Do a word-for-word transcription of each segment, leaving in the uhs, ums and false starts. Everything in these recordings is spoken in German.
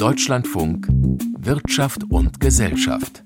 Deutschlandfunk Wirtschaft und Gesellschaft.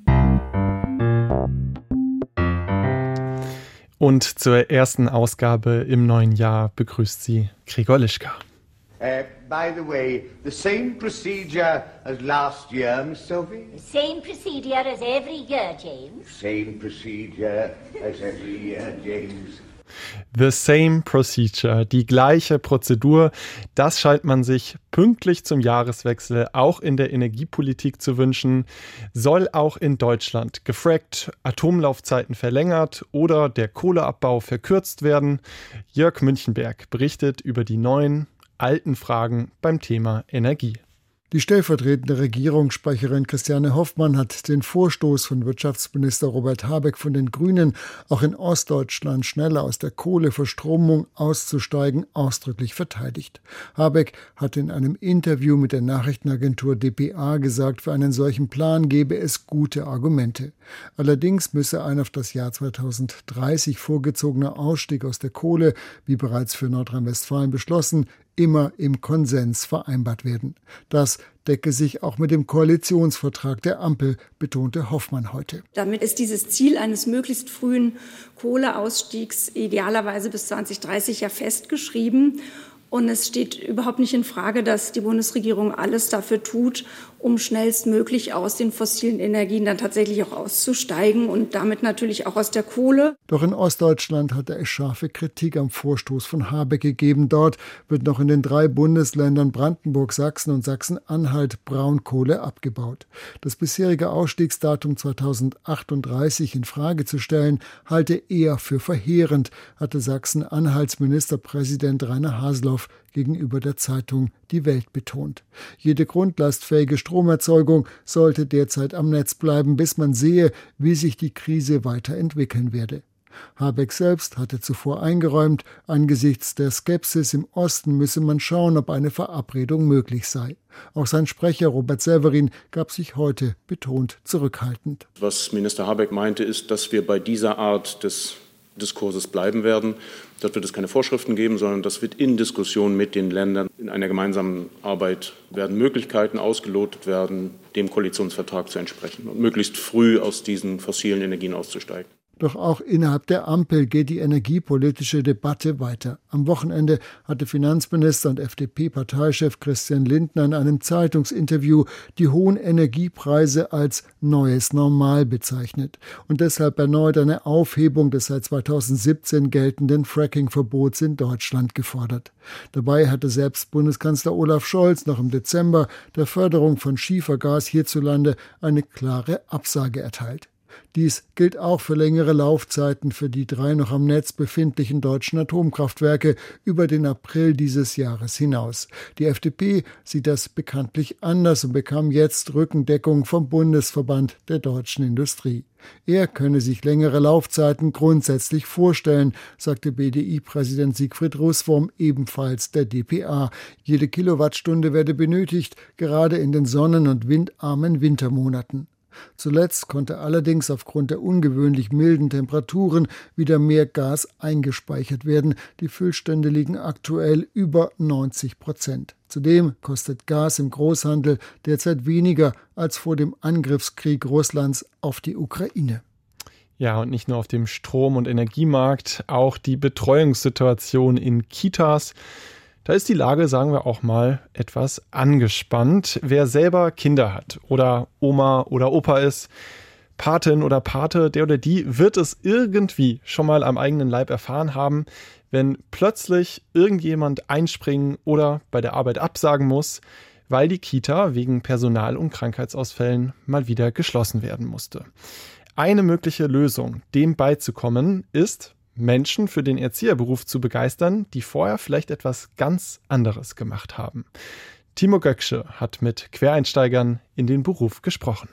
Und zur ersten Ausgabe im neuen Jahr begrüßt sie Gregor Lischka. Uh, by the way, the same procedure as last year, Miss Sophie? The same procedure as every year, James. Same procedure as every year, James. The same procedure, die gleiche Prozedur, das scheint man sich pünktlich zum Jahreswechsel auch in der Energiepolitik zu wünschen. Soll auch in Deutschland gefrackt, Atomlaufzeiten verlängert oder der Kohleabbau verkürzt werden? Jörg Münchenberg berichtet über die neuen, alten Fragen beim Thema Energie. Die stellvertretende Regierungssprecherin Christiane Hoffmann hat den Vorstoß von Wirtschaftsminister Robert Habeck von den Grünen, auch in Ostdeutschland schneller aus der Kohleverstromung auszusteigen, ausdrücklich verteidigt. Habeck hat in einem Interview mit der Nachrichtenagentur D P A gesagt, für einen solchen Plan gebe es gute Argumente. Allerdings müsse ein auf das Jahr zweitausenddreißig vorgezogener Ausstieg aus der Kohle, wie bereits für Nordrhein-Westfalen beschlossen, immer im Konsens vereinbart werden. Das decke sich auch mit dem Koalitionsvertrag der Ampel, betonte Hoffmann heute. Damit ist dieses Ziel eines möglichst frühen Kohleausstiegs idealerweise bis zweitausenddreißig ja festgeschrieben. Und es steht überhaupt nicht in Frage, dass die Bundesregierung alles dafür tut, um schnellstmöglich aus den fossilen Energien dann tatsächlich auch auszusteigen und damit natürlich auch aus der Kohle. Doch in Ostdeutschland hatte es scharfe Kritik am Vorstoß von Habeck gegeben. Dort wird noch in den drei Bundesländern Brandenburg, Sachsen und Sachsen-Anhalt Braunkohle abgebaut. Das bisherige Ausstiegsdatum zweitausendachtunddreißig in Frage zu stellen, halte eher für verheerend, hatte Sachsen-Anhalts Ministerpräsident Rainer Haseloff gegenüber der Zeitung Die Welt betont. Jede grundlastfähige Stromerzeugung sollte derzeit am Netz bleiben, bis man sehe, wie sich die Krise weiterentwickeln werde. Habeck selbst hatte zuvor eingeräumt, angesichts der Skepsis im Osten müsse man schauen, ob eine Verabredung möglich sei. Auch sein Sprecher Robert Severin gab sich heute betont zurückhaltend. Was Minister Habeck meinte, ist, dass wir bei dieser Art des Diskurses bleiben werden. Dort wird es keine Vorschriften geben, sondern das wird in Diskussion mit den Ländern in einer gemeinsamen Arbeit werden Möglichkeiten ausgelotet werden, dem Koalitionsvertrag zu entsprechen und möglichst früh aus diesen fossilen Energien auszusteigen. Doch auch innerhalb der Ampel geht die energiepolitische Debatte weiter. Am Wochenende hatte Finanzminister und F D P-Parteichef Christian Lindner in einem Zeitungsinterview die hohen Energiepreise als neues Normal bezeichnet und deshalb erneut eine Aufhebung des seit zweitausendsiebzehn geltenden Fracking-Verbots in Deutschland gefordert. Dabei hatte selbst Bundeskanzler Olaf Scholz noch im Dezember der Förderung von Schiefergas hierzulande eine klare Absage erteilt. Dies gilt auch für längere Laufzeiten für die drei noch am Netz befindlichen deutschen Atomkraftwerke über den April dieses Jahres hinaus. Die F D P sieht das bekanntlich anders und bekam jetzt Rückendeckung vom Bundesverband der deutschen Industrie. Er könne sich längere Laufzeiten grundsätzlich vorstellen, sagte B D I-Präsident Siegfried Russwurm ebenfalls der D P A. Jede Kilowattstunde werde benötigt, gerade in den sonnen- und windarmen Wintermonaten. Zuletzt konnte allerdings aufgrund der ungewöhnlich milden Temperaturen wieder mehr Gas eingespeichert werden. Die Füllstände liegen aktuell über neunzig Prozent. Zudem kostet Gas im Großhandel derzeit weniger als vor dem Angriffskrieg Russlands auf die Ukraine. Ja, und nicht nur auf dem Strom- und Energiemarkt, auch die Betreuungssituation in Kitas. Da ist die Lage, sagen wir auch mal, etwas angespannt. Wer selber Kinder hat oder Oma oder Opa ist, Patin oder Pate, der oder die wird es irgendwie schon mal am eigenen Leib erfahren haben, wenn plötzlich irgendjemand einspringen oder bei der Arbeit absagen muss, weil die Kita wegen Personal- und Krankheitsausfällen mal wieder geschlossen werden musste. Eine mögliche Lösung, dem beizukommen, ist, Menschen für den Erzieherberuf zu begeistern, die vorher vielleicht etwas ganz anderes gemacht haben. Timo Göcksche hat mit Quereinsteigern in den Beruf gesprochen.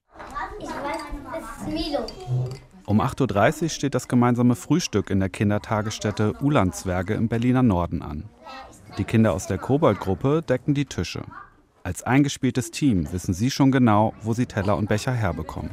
Ich weiß, das ist Milo. Um acht Uhr dreißig steht das gemeinsame Frühstück in der Kindertagesstätte Ulandswerge im Berliner Norden an. Die Kinder aus der Kobold-Gruppe decken die Tische. Als eingespieltes Team wissen sie schon genau, wo sie Teller und Becher herbekommen.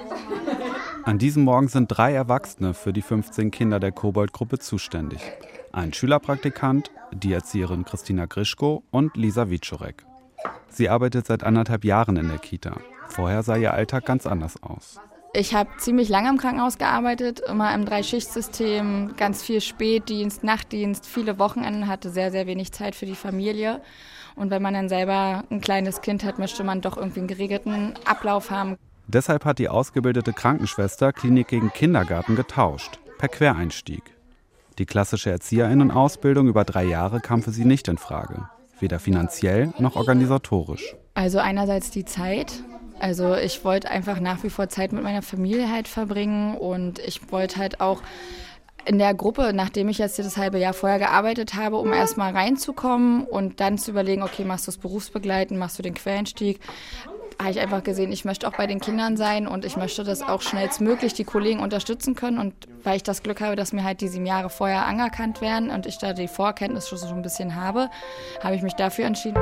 An diesem Morgen sind drei Erwachsene für die fünfzehn Kinder der Kobold-Gruppe zuständig. Ein Schülerpraktikant, die Erzieherin Christina Grischko und Lisa Wieczorek. Sie arbeitet seit anderthalb Jahren in der Kita. Vorher sah ihr Alltag ganz anders aus. Ich habe ziemlich lange im Krankenhaus gearbeitet, immer im Drei-Schicht-System, ganz viel Spätdienst, Nachtdienst, viele Wochenenden, hatte sehr, sehr wenig Zeit für die Familie. Und wenn man dann selber ein kleines Kind hat, möchte man doch irgendwie einen geregelten Ablauf haben. Deshalb hat die ausgebildete Krankenschwester Klinik gegen Kindergarten getauscht, per Quereinstieg. Die klassische ErzieherInnen-Ausbildung über drei Jahre kam für sie nicht in Frage, weder finanziell noch organisatorisch. Also einerseits die Zeit. Also ich wollte einfach nach wie vor Zeit mit meiner Familie halt verbringen und ich wollte halt auch in der Gruppe, nachdem ich jetzt das halbe Jahr vorher gearbeitet habe, um erstmal reinzukommen und dann zu überlegen, okay, machst du das berufsbegleitend, machst du den Quereinstieg, habe ich einfach gesehen, ich möchte auch bei den Kindern sein und ich möchte, dass auch schnellstmöglich die Kollegen unterstützen können. Und weil ich das Glück habe, dass mir halt die sieben Jahre vorher anerkannt werden und ich da die Vorkenntnis schon so ein bisschen habe, habe ich mich dafür entschieden.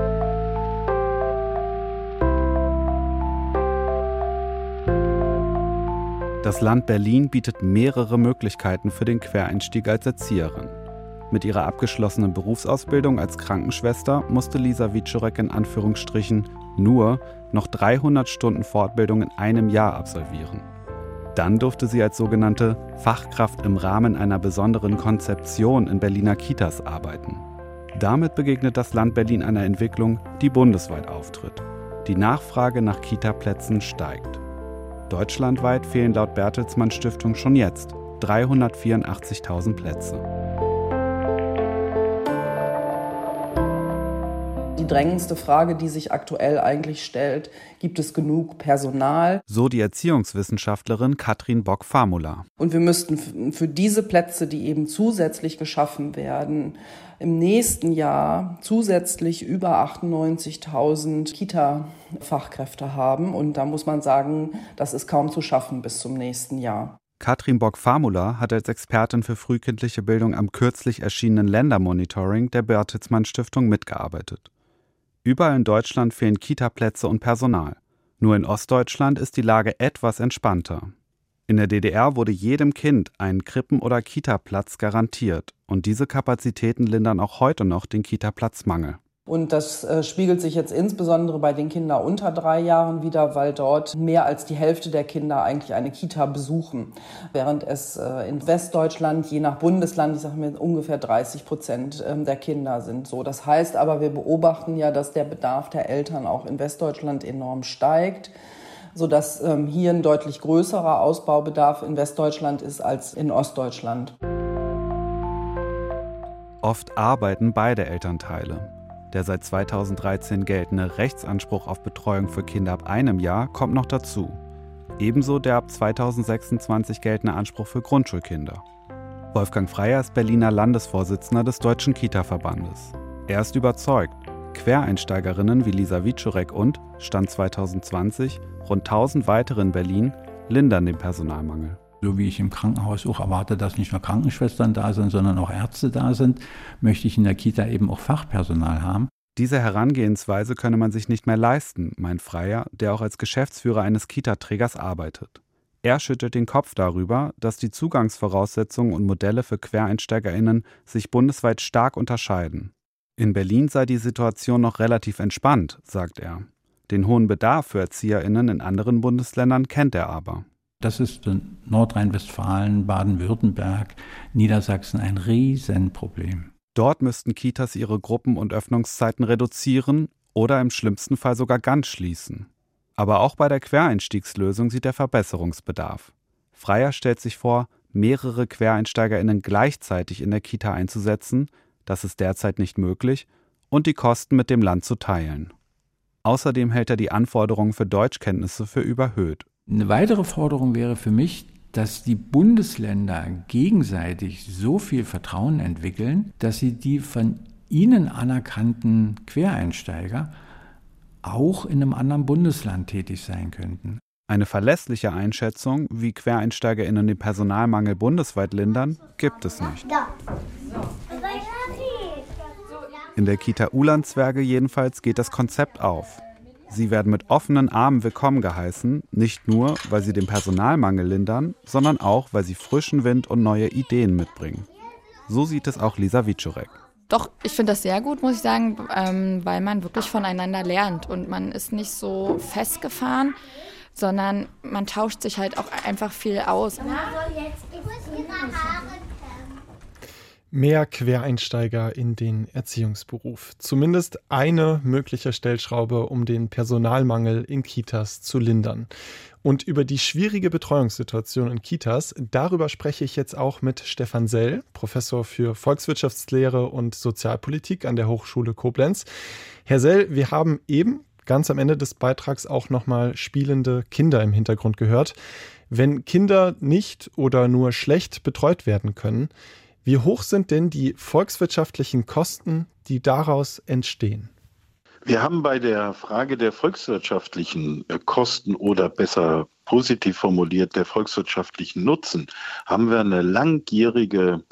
Das Land Berlin bietet mehrere Möglichkeiten für den Quereinstieg als Erzieherin. Mit ihrer abgeschlossenen Berufsausbildung als Krankenschwester musste Lisa Wieczorek in Anführungsstrichen nur noch dreihundert Stunden Fortbildung in einem Jahr absolvieren. Dann durfte sie als sogenannte Fachkraft im Rahmen einer besonderen Konzeption in Berliner Kitas arbeiten. Damit begegnet das Land Berlin einer Entwicklung, die bundesweit auftritt. Die Nachfrage nach Kitaplätzen steigt. Deutschlandweit fehlen laut Bertelsmann Stiftung schon jetzt dreihundertvierundachtzigtausend Plätze. Die drängendste Frage, die sich aktuell eigentlich stellt, gibt es genug Personal? So die Erziehungswissenschaftlerin Katrin Bock-Famula. Und wir müssten für diese Plätze, die eben zusätzlich geschaffen werden, im nächsten Jahr zusätzlich über achtundneunzigtausend Kita-Fachkräfte haben. Und da muss man sagen, das ist kaum zu schaffen bis zum nächsten Jahr. Katrin Bock-Famula hat als Expertin für frühkindliche Bildung am kürzlich erschienenen Ländermonitoring der Bertelsmann Stiftung mitgearbeitet. Überall in Deutschland fehlen Kitaplätze und Personal. Nur in Ostdeutschland ist die Lage etwas entspannter. In der D D R wurde jedem Kind ein Krippen- oder Kitaplatz garantiert. Und diese Kapazitäten lindern auch heute noch den Kitaplatzmangel. Und das äh, spiegelt sich jetzt insbesondere bei den Kindern unter drei Jahren wieder, weil dort mehr als die Hälfte der Kinder eigentlich eine Kita besuchen. Während es äh, in Westdeutschland, je nach Bundesland, ich sage mir ungefähr dreißig Prozent ähm, der Kinder sind so. Das heißt aber, wir beobachten ja, dass der Bedarf der Eltern auch in Westdeutschland enorm steigt, sodass ähm, hier ein deutlich größerer Ausbaubedarf in Westdeutschland ist als in Ostdeutschland. Oft arbeiten beide Elternteile. Der seit zweitausenddreizehn geltende Rechtsanspruch auf Betreuung für Kinder ab einem Jahr kommt noch dazu. Ebenso der ab zweitausendsechsundzwanzig geltende Anspruch für Grundschulkinder. Wolfgang Freier ist Berliner Landesvorsitzender des Deutschen Kita-Verbandes. Er ist überzeugt, Quereinsteigerinnen wie Lisa Wieczorek und, Stand zweitausendzwanzig, rund tausend weitere in Berlin lindern den Personalmangel. So wie ich im Krankenhaus auch erwarte, dass nicht nur Krankenschwestern da sind, sondern auch Ärzte da sind, möchte ich in der Kita eben auch Fachpersonal haben. Diese Herangehensweise könne man sich nicht mehr leisten, meint Freier, der auch als Geschäftsführer eines Kita-Trägers arbeitet. Er schüttelt den Kopf darüber, dass die Zugangsvoraussetzungen und Modelle für QuereinsteigerInnen sich bundesweit stark unterscheiden. In Berlin sei die Situation noch relativ entspannt, sagt er. Den hohen Bedarf für ErzieherInnen in anderen Bundesländern kennt er aber. Das ist in Nordrhein-Westfalen, Baden-Württemberg, Niedersachsen ein Riesenproblem. Dort müssten Kitas ihre Gruppen- und Öffnungszeiten reduzieren oder im schlimmsten Fall sogar ganz schließen. Aber auch bei der Quereinstiegslösung sieht er Verbesserungsbedarf. Freier stellt sich vor, mehrere QuereinsteigerInnen gleichzeitig in der Kita einzusetzen, das ist derzeit nicht möglich, und die Kosten mit dem Land zu teilen. Außerdem hält er die Anforderungen für Deutschkenntnisse für überhöht. Eine weitere Forderung wäre für mich, dass die Bundesländer gegenseitig so viel Vertrauen entwickeln, dass sie die von ihnen anerkannten Quereinsteiger auch in einem anderen Bundesland tätig sein könnten. Eine verlässliche Einschätzung, wie QuereinsteigerInnen den Personalmangel bundesweit lindern, gibt es nicht. In der Kita Ulandswerge jedenfalls geht das Konzept auf. Sie werden mit offenen Armen willkommen geheißen, nicht nur, weil sie den Personalmangel lindern, sondern auch, weil sie frischen Wind und neue Ideen mitbringen. So sieht es auch Lisa Wiczorek. Doch, ich finde das sehr gut, muss ich sagen, ähm, weil man wirklich voneinander lernt und man ist nicht so festgefahren, sondern man tauscht sich halt auch einfach viel aus. Mehr Quereinsteiger in den Erziehungsberuf. Zumindest eine mögliche Stellschraube, um den Personalmangel in Kitas zu lindern. Und über die schwierige Betreuungssituation in Kitas, darüber spreche ich jetzt auch mit Stefan Sell, Professor für Volkswirtschaftslehre und Sozialpolitik an der Hochschule Koblenz. Herr Sell, wir haben eben ganz am Ende des Beitrags auch nochmal spielende Kinder im Hintergrund gehört. Wenn Kinder nicht oder nur schlecht betreut werden können, wie hoch sind denn die volkswirtschaftlichen Kosten, die daraus entstehen? Wir haben bei der Frage der volkswirtschaftlichen Kosten oder besser positiv formuliert der volkswirtschaftlichen Nutzen, haben wir eine langjährige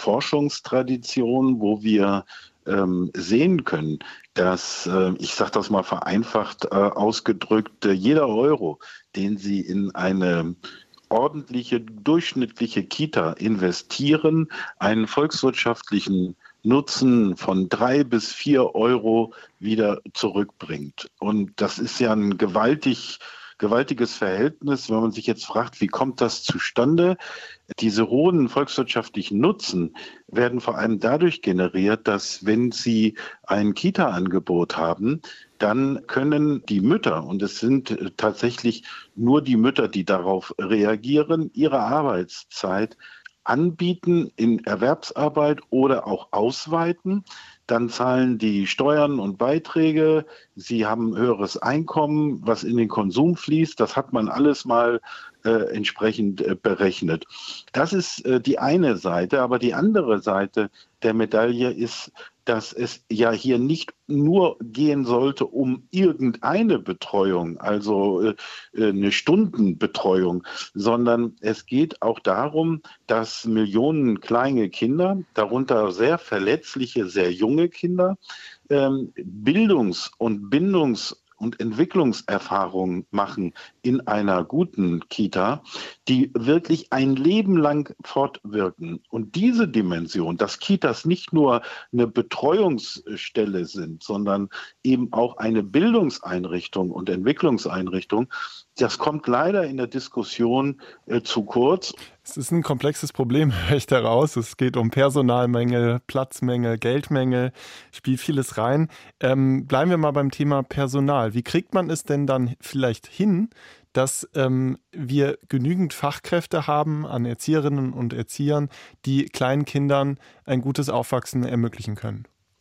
Forschungstradition, wo wir ähm, sehen können, dass, äh, ich sage das mal vereinfacht äh, ausgedrückt, äh, jeder Euro, den Sie in eine ordentliche, durchschnittliche Kita investieren, einen volkswirtschaftlichen Nutzen von drei bis vier Euro wieder zurückbringt. Und das ist ja ein gewaltig, gewaltiges Verhältnis, wenn man sich jetzt fragt, wie kommt das zustande? Diese hohen volkswirtschaftlichen Nutzen werden vor allem dadurch generiert, dass wenn Sie ein Kita-Angebot haben, dann können die Mütter, und es sind tatsächlich nur die Mütter, die darauf reagieren, ihre Arbeitszeit anbieten in Erwerbsarbeit oder auch ausweiten. Dann zahlen die Steuern und Beiträge. Sie haben höheres Einkommen, was in den Konsum fließt. Das hat man alles mal äh, entsprechend äh, berechnet. Das ist äh, die eine Seite. Aber die andere Seite der Medaille ist, dass es ja hier nicht nur gehen sollte um irgendeine Betreuung, also äh, eine Stundenbetreuung, sondern es geht auch darum, dass Millionen kleine Kinder, darunter sehr verletzliche, sehr junge Kinder, ähm, Bildungs- und Bindungs- und Entwicklungserfahrungen machen in einer guten Kita, die wirklich ein Leben lang fortwirken. Und diese Dimension, dass Kitas nicht nur eine Betreuungsstelle sind, sondern eben auch eine Bildungseinrichtung und Entwicklungseinrichtung, das kommt leider in der Diskussion äh, zu kurz. Es ist ein komplexes Problem, höre ich daraus. Es geht um Personalmängel, Platzmängel, Geldmängel, spielt vieles rein. Ähm, bleiben wir mal beim Thema Personal. Wie kriegt man es denn dann vielleicht hin, dass ähm, wir genügend Fachkräfte haben an Erzieherinnen und Erziehern, die kleinen Kindern ein gutes Aufwachsen ermöglichen können?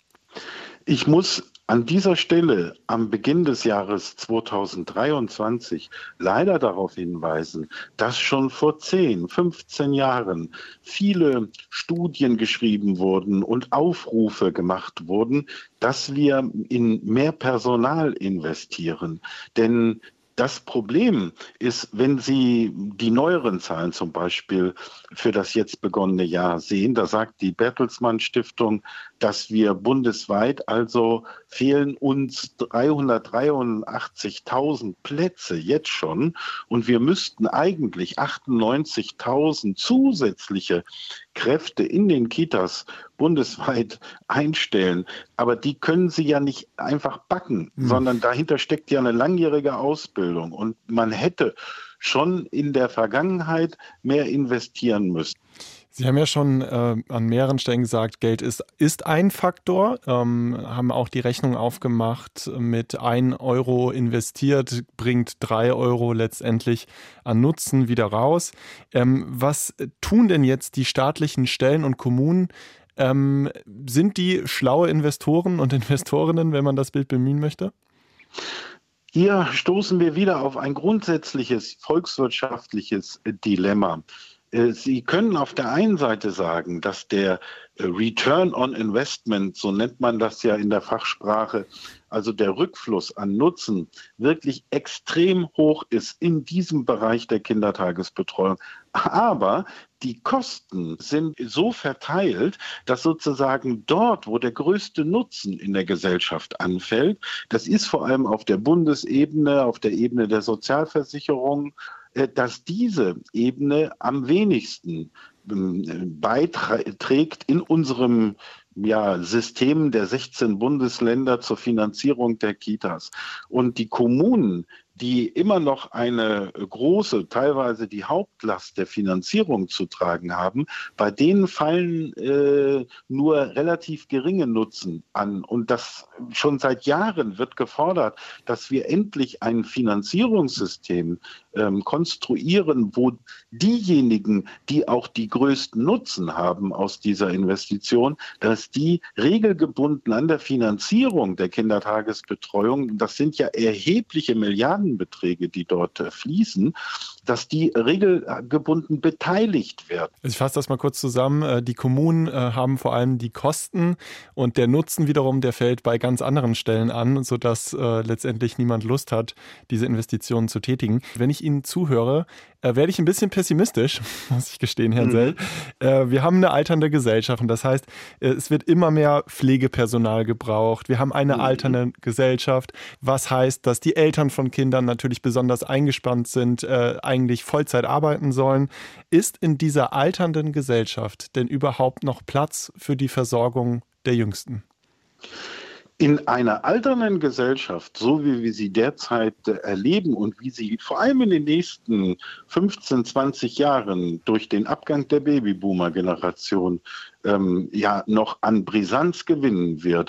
Ich muss an dieser Stelle am Beginn des Jahres zweitausenddreiundzwanzig leider darauf hinweisen, dass schon vor zehn, fünfzehn Jahren viele Studien geschrieben wurden und Aufrufe gemacht wurden, dass wir in mehr Personal investieren. Denn das Problem ist, wenn Sie die neueren Zahlen zum Beispiel für das jetzt begonnene Jahr sehen, da sagt die Bertelsmann Stiftung, dass wir bundesweit, also fehlen uns dreihundertdreiundachtzigtausend Plätze jetzt schon und wir müssten eigentlich achtundneunzigtausend zusätzliche Kräfte in den Kitas bundesweit einstellen. Aber die können sie ja nicht einfach backen, mhm. sondern dahinter steckt ja eine langjährige Ausbildung. Und man hätte schon in der Vergangenheit mehr investieren müssen. Sie haben ja schon äh, an mehreren Stellen gesagt, Geld ist, ist ein Faktor, ähm, haben auch die Rechnung aufgemacht, mit ein Euro investiert, bringt drei Euro letztendlich an Nutzen wieder raus. Ähm, was tun denn jetzt die staatlichen Stellen und Kommunen? Ähm, sind die schlaue Investoren und Investorinnen, wenn man das Bild bemühen möchte? Hier stoßen wir wieder auf ein grundsätzliches volkswirtschaftliches Dilemma. Sie können auf der einen Seite sagen, dass der Return on Investment, so nennt man das ja in der Fachsprache, also der Rückfluss an Nutzen, wirklich extrem hoch ist in diesem Bereich der Kindertagesbetreuung. Aber die Kosten sind so verteilt, dass sozusagen dort, wo der größte Nutzen in der Gesellschaft anfällt, das ist vor allem auf der Bundesebene, auf der Ebene der Sozialversicherung, dass diese Ebene am wenigsten beiträgt in unserem ja, System der sechzehn Bundesländer zur Finanzierung der Kitas. Und die Kommunen, die immer noch eine große, teilweise die Hauptlast der Finanzierung zu tragen haben, bei denen fallen äh, nur relativ geringe Nutzen an. Und das schon seit Jahren wird gefordert, dass wir endlich ein Finanzierungssystem ähm, konstruieren, wo diejenigen, die auch die größten Nutzen haben aus dieser Investition, dass die regelgebunden an der Finanzierung der Kindertagesbetreuung, das sind ja erhebliche Milliardenbeträge, die dort äh, fließen, dass die regelgebunden beteiligt werden. Ich fasse das mal kurz zusammen. Die Kommunen haben vor allem die Kosten und der Nutzen wiederum, der fällt bei ganz anderen Stellen an, sodass äh, letztendlich niemand Lust hat, diese Investitionen zu tätigen. Wenn ich Ihnen zuhöre, äh, werde ich ein bisschen pessimistisch, muss ich gestehen, Herr mhm. Sell. Äh, wir haben eine alternde Gesellschaft und das heißt, äh, es wird immer mehr Pflegepersonal gebraucht. Wir haben eine mhm. alternde Gesellschaft, was heißt, dass die Eltern von Kindern natürlich besonders eingespannt sind, äh, eigentlich Vollzeit arbeiten sollen. Ist in dieser alternden Gesellschaft denn überhaupt noch Platz für die Versorgung der Jüngsten? In einer alternden Gesellschaft, so wie wir sie derzeit äh, erleben und wie sie vor allem in den nächsten fünfzehn, zwanzig Jahren durch den Abgang der Babyboomer-Generation ähm, ja noch an Brisanz gewinnen wird,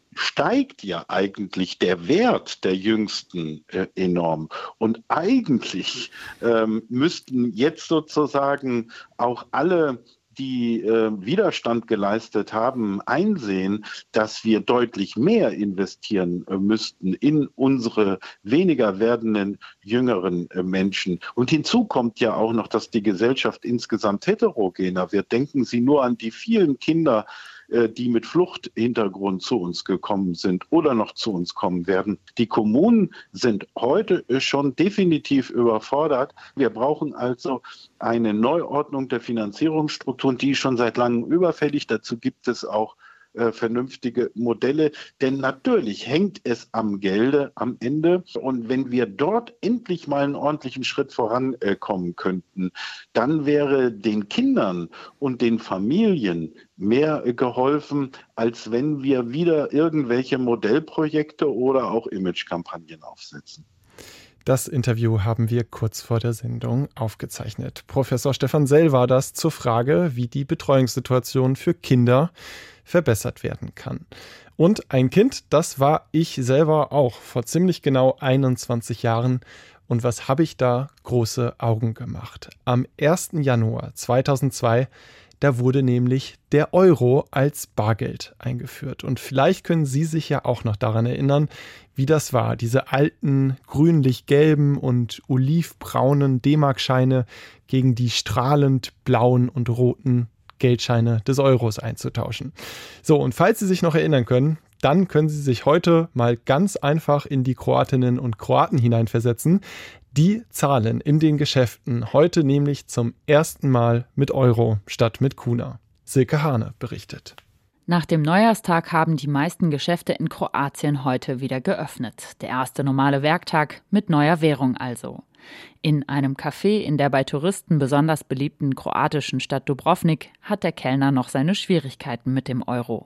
steigt ja eigentlich der Wert der Jüngsten äh, enorm. Und eigentlich ähm, müssten jetzt sozusagen auch alle, die äh, Widerstand geleistet haben, einsehen, dass wir deutlich mehr investieren äh, müssten in unsere weniger werdenden jüngeren äh, Menschen. Und hinzu kommt ja auch noch, dass die Gesellschaft insgesamt heterogener wird. Denken Sie nur an die vielen Kinder, äh, die mit Fluchthintergrund zu uns gekommen sind oder noch zu uns kommen werden. Die Kommunen sind heute schon definitiv überfordert. Wir brauchen also eine Neuordnung der Finanzierungsstrukturen, die ist schon seit langem überfällig. Dazu gibt es auch äh, vernünftige Modelle, denn natürlich hängt es am Gelde am Ende. Und wenn wir dort endlich mal einen ordentlichen Schritt vorankommen äh, könnten, dann wäre den Kindern und den Familien mehr äh, geholfen, als wenn wir wieder irgendwelche Modellprojekte oder auch Imagekampagnen aufsetzen. Das Interview haben wir kurz vor der Sendung aufgezeichnet. Professor Stefan Sell war das zur Frage, wie die Betreuungssituation für Kinder verbessert werden kann. Und ein Kind, das war ich selber auch vor ziemlich genau einundzwanzig Jahren. Und was habe ich da große Augen gemacht? Am ersten Januar zweitausendzwei, da wurde nämlich der Euro als Bargeld eingeführt. Und vielleicht können Sie sich ja auch noch daran erinnern, wie das war, diese alten grünlich-gelben und olivbraunen D-Mark-Scheine gegen die strahlend blauen und roten Geldscheine des Euros einzutauschen. So, und falls Sie sich noch erinnern können, dann können Sie sich heute mal ganz einfach in die Kroatinnen und Kroaten hineinversetzen. Die zahlen in den Geschäften heute nämlich zum ersten Mal mit Euro statt mit Kuna. Silke Hane berichtet. Nach dem Neujahrstag haben die meisten Geschäfte in Kroatien heute wieder geöffnet. Der erste normale Werktag mit neuer Währung also. In einem Café in der bei Touristen besonders beliebten kroatischen Stadt Dubrovnik hat der Kellner noch seine Schwierigkeiten mit dem Euro.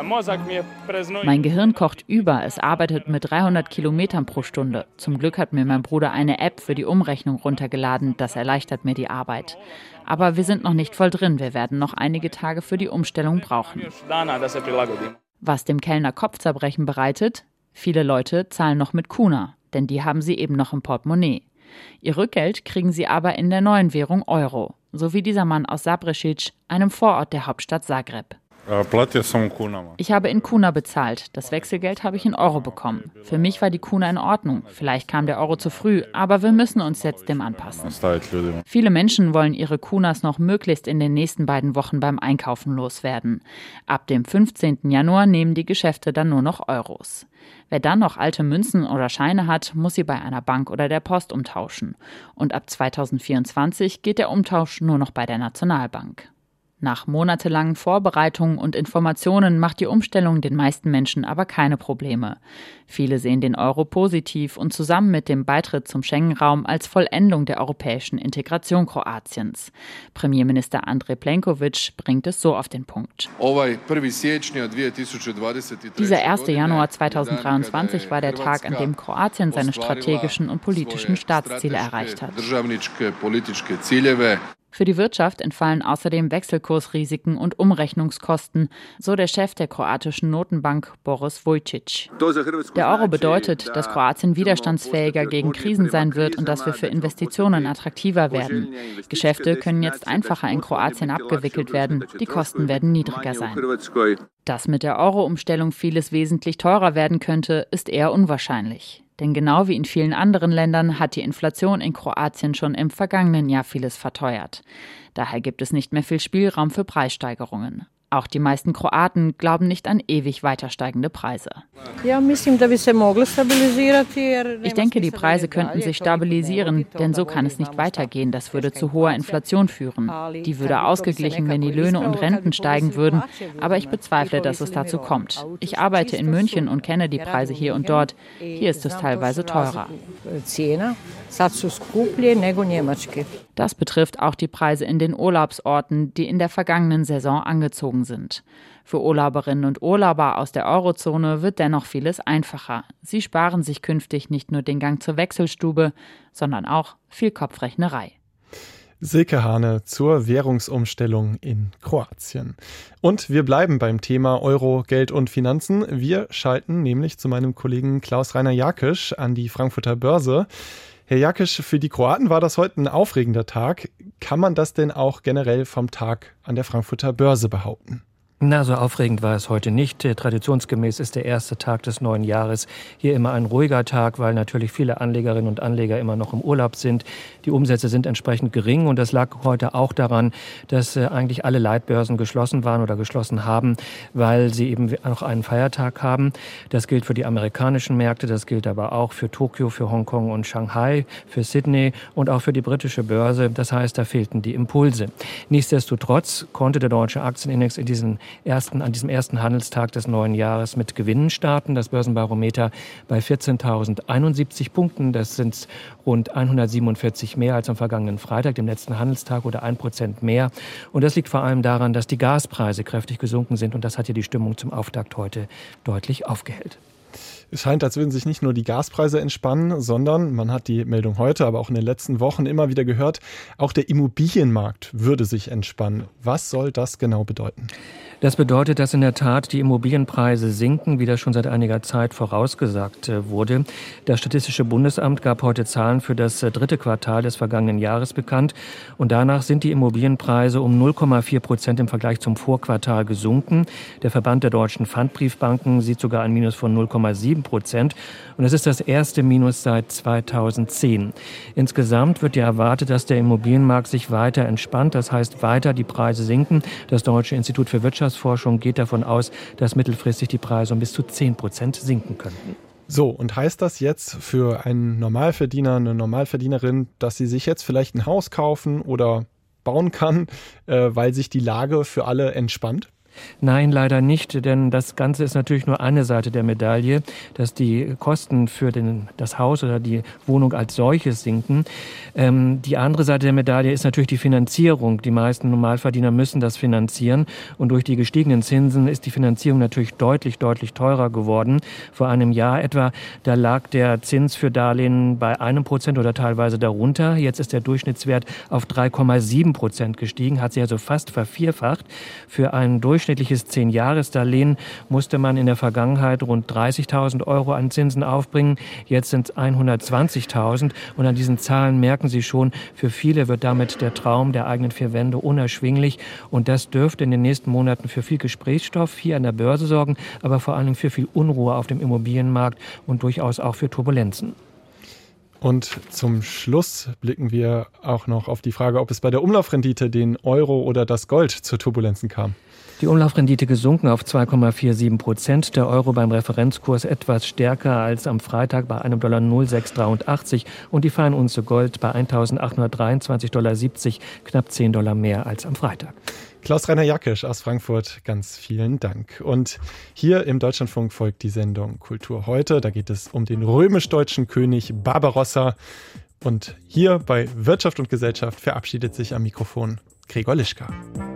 Mein Gehirn kocht über, es arbeitet mit dreihundert Kilometern pro Stunde. Zum Glück hat mir mein Bruder eine App für die Umrechnung runtergeladen, das erleichtert mir die Arbeit. Aber wir sind noch nicht voll drin, wir werden noch einige Tage für die Umstellung brauchen. Was dem Kellner Kopfzerbrechen bereitet? Viele Leute zahlen noch mit Kuna, denn die haben sie eben noch im Portemonnaie. Ihr Rückgeld kriegen sie aber in der neuen Währung Euro, so wie dieser Mann aus Zaprešić, einem Vorort der Hauptstadt Zagreb. Ich habe in Kuna bezahlt. Das Wechselgeld habe ich in Euro bekommen. Für mich war die Kuna in Ordnung. Vielleicht kam der Euro zu früh, aber wir müssen uns jetzt dem anpassen. Viele Menschen wollen ihre Kunas noch möglichst in den nächsten beiden Wochen beim Einkaufen loswerden. Ab dem fünfzehnten Januar nehmen die Geschäfte dann nur noch Euros. Wer dann noch alte Münzen oder Scheine hat, muss sie bei einer Bank oder der Post umtauschen. Und ab zweitausendvierundzwanzig geht der Umtausch nur noch bei der Nationalbank. Nach monatelangen Vorbereitungen und Informationen macht die Umstellung den meisten Menschen aber keine Probleme. Viele sehen den Euro positiv und zusammen mit dem Beitritt zum Schengen-Raum als Vollendung der europäischen Integration Kroatiens. Premierminister Andrej Plenković bringt es so auf den Punkt. Dieser erste Januar zweitausenddreiundzwanzig war der Tag, an dem Kroatien seine strategischen und politischen Staatsziele erreicht hat. Für die Wirtschaft entfallen außerdem Wechselkursrisiken und Umrechnungskosten, so der Chef der kroatischen Notenbank Boris Vujčić. Der Euro bedeutet, dass Kroatien widerstandsfähiger gegen Krisen sein wird und dass wir für Investitionen attraktiver werden. Geschäfte können jetzt einfacher in Kroatien abgewickelt werden, die Kosten werden niedriger sein. Dass mit der Euro-Umstellung vieles wesentlich teurer werden könnte, ist eher unwahrscheinlich. Denn genau wie in vielen anderen Ländern hat die Inflation in Kroatien schon im vergangenen Jahr vieles verteuert. Daher gibt es nicht mehr viel Spielraum für Preissteigerungen. Auch die meisten Kroaten glauben nicht an ewig weiter steigende Preise. Ich denke, die Preise könnten sich stabilisieren, denn so kann es nicht weitergehen. Das würde zu hoher Inflation führen. Die würde ausgeglichen, wenn die Löhne und Renten steigen würden. Aber ich bezweifle, dass es dazu kommt. Ich arbeite in München und kenne die Preise hier und dort. Hier ist es teilweise teurer. Das betrifft auch die Preise in den Urlaubsorten, die in der vergangenen Saison angezogen sind. Für Urlauberinnen und Urlauber aus der Eurozone wird dennoch vieles einfacher. Sie sparen sich künftig nicht nur den Gang zur Wechselstube, sondern auch viel Kopfrechnerei. Silke Hane zur Währungsumstellung in Kroatien. Und wir bleiben beim Thema Euro, Geld und Finanzen. Wir schalten nämlich zu meinem Kollegen Klaus-Rainer Jakisch an die Frankfurter Börse. Herr Jakisch, für die Kroaten war das heute ein aufregender Tag. Kann man das denn auch generell vom Tag an der Frankfurter Börse behaupten? Na, so aufregend war es heute nicht. Traditionsgemäß ist der erste Tag des neuen Jahres hier immer ein ruhiger Tag, weil natürlich viele Anlegerinnen und Anleger immer noch im Urlaub sind. Die Umsätze sind entsprechend gering und das lag heute auch daran, dass äh, eigentlich alle Leitbörsen geschlossen waren oder geschlossen haben, weil sie eben noch einen Feiertag haben. Das gilt für die amerikanischen Märkte, das gilt aber auch für Tokio, für Hongkong und Shanghai, für Sydney und auch für die britische Börse. Das heißt, da fehlten die Impulse. Nichtsdestotrotz konnte der deutsche Aktienindex in diesen Ersten, an diesem ersten Handelstag des neuen Jahres mit Gewinnen starten. Das Börsenbarometer bei vierzehntausendeinundsiebzig Punkten. Das sind rund hundertsiebenundvierzig mehr als am vergangenen Freitag, dem letzten Handelstag, oder ein Prozent mehr. Und das liegt vor allem daran, dass die Gaspreise kräftig gesunken sind. Und das hat hier die Stimmung zum Auftakt heute deutlich aufgehellt. Es scheint, als würden sich nicht nur die Gaspreise entspannen, sondern, man hat die Meldung heute, aber auch in den letzten Wochen immer wieder gehört, auch der Immobilienmarkt würde sich entspannen. Was soll das genau bedeuten? Das bedeutet, dass in der Tat die Immobilienpreise sinken, wie das schon seit einiger Zeit vorausgesagt wurde. Das Statistische Bundesamt gab heute Zahlen für das dritte Quartal des vergangenen Jahres bekannt. Und danach sind die Immobilienpreise um null Komma vier Prozent im Vergleich zum Vorquartal gesunken. Der Verband der deutschen Pfandbriefbanken sieht sogar ein Minus von null Komma sieben Prozent. Und es ist das erste Minus seit zweitausendzehn. Insgesamt wird ja erwartet, dass der Immobilienmarkt sich weiter entspannt. Das heißt, weiter die Preise sinken. Das Deutsche Institut für Wirtschaftsforschung geht davon aus, dass mittelfristig die Preise um bis zu zehn Prozent sinken könnten. So, und heißt das jetzt für einen Normalverdiener, eine Normalverdienerin, dass sie sich jetzt vielleicht ein Haus kaufen oder bauen kann, äh, weil sich die Lage für alle entspannt? Nein, leider nicht, denn das Ganze ist natürlich nur eine Seite der Medaille, dass die Kosten für den, das Haus oder die Wohnung als solches sinken. Ähm, die andere Seite der Medaille ist natürlich die Finanzierung. Die meisten Normalverdiener müssen das finanzieren und durch die gestiegenen Zinsen ist die Finanzierung natürlich deutlich, deutlich teurer geworden. Vor einem Jahr etwa, da lag der Zins für Darlehen bei einem Prozent oder teilweise darunter. Jetzt ist der Durchschnittswert auf drei Komma sieben Prozent gestiegen, hat sich also fast vervierfacht. Für einen Durchschnitt Durchschnittliches zehn-Jahres-Darlehen musste man in der Vergangenheit rund dreißigtausend Euro an Zinsen aufbringen. Jetzt sind es hundertzwanzigtausend. Und an diesen Zahlen merken Sie schon, für viele wird damit der Traum der eigenen vier Wände unerschwinglich. Und das dürfte in den nächsten Monaten für viel Gesprächsstoff hier an der Börse sorgen, aber vor allem für viel Unruhe auf dem Immobilienmarkt und durchaus auch für Turbulenzen. Und zum Schluss blicken wir auch noch auf die Frage, ob es bei der Umlaufrendite den Euro oder das Gold zu Turbulenzen kam. Die Umlaufrendite gesunken auf zwei Komma siebenundvierzig Prozent. Der Euro beim Referenzkurs etwas stärker als am Freitag bei einem Dollar null Komma sechs dreiundachtzig und die Feinunze Gold bei eintausendachthundertdreiundzwanzig Komma siebzig Dollar, knapp zehn Dollar mehr als am Freitag. Klaus-Rainer Jackisch aus Frankfurt, ganz vielen Dank. Und hier im Deutschlandfunk folgt die Sendung Kultur heute. Da geht es um den römisch-deutschen König Barbarossa. Und hier bei Wirtschaft und Gesellschaft verabschiedet sich am Mikrofon Gregor Lischka.